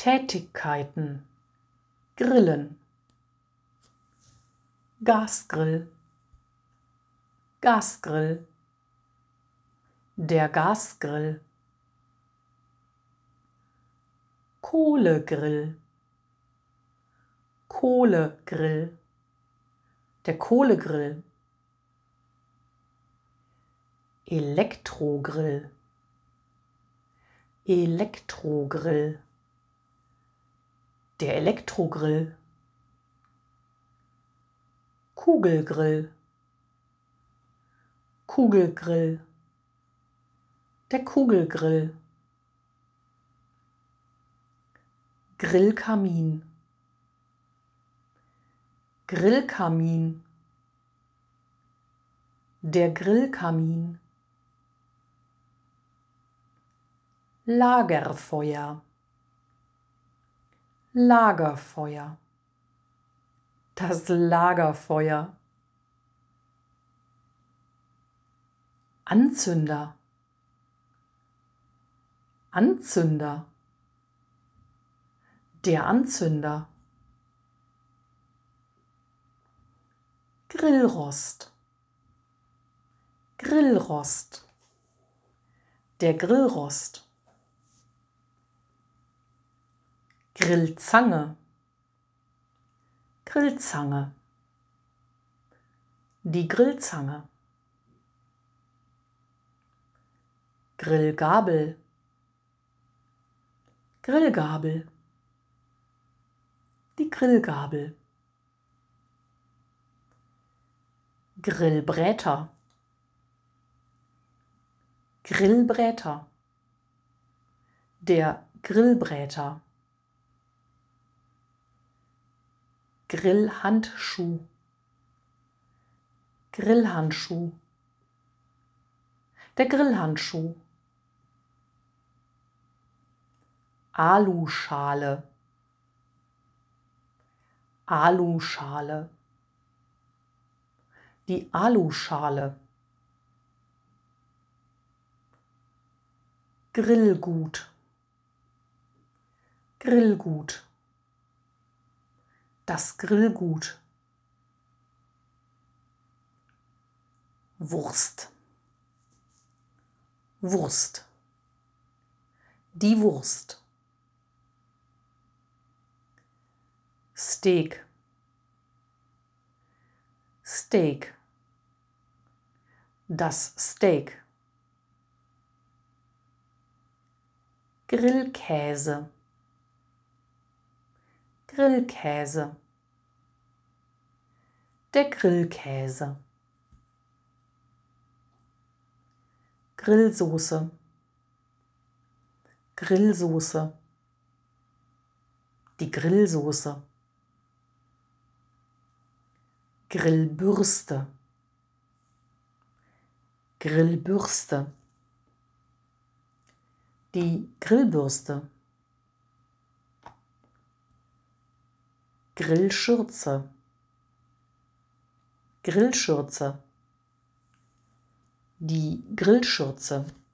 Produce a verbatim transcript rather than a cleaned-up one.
Tätigkeiten: Grillen, Gasgrill, Gasgrill, der Gasgrill, Kohlegrill, Kohlegrill, der Kohlegrill, Elektrogrill, Elektrogrill, der Elektrogrill, Kugelgrill, Kugelgrill, der Kugelgrill, Grillkamin, Grillkamin, der Grillkamin, Lagerfeuer, Lagerfeuer, das Lagerfeuer, Anzünder, Anzünder, der Anzünder, Grillrost, Grillrost, der Grillrost, Grillzange, Grillzange, die Grillzange, Grillgabel, Grillgabel, die Grillgabel, Grillbräter, Grillbräter, der Grillbräter, Grillhandschuh, Grillhandschuh, der Grillhandschuh, Aluschale, Aluschale, die Aluschale, Grillgut, Grillgut, das Grillgut, Wurst, Wurst, die Wurst, Steak, Steak, das Steak, Grillkäse, Grillkäse, der Grillkäse, Grillsoße, Grillsoße, die Grillsoße, Grillbürste, Grillbürste, die Grillbürste, Grillschürze, Grillschürze, die Grillschürze.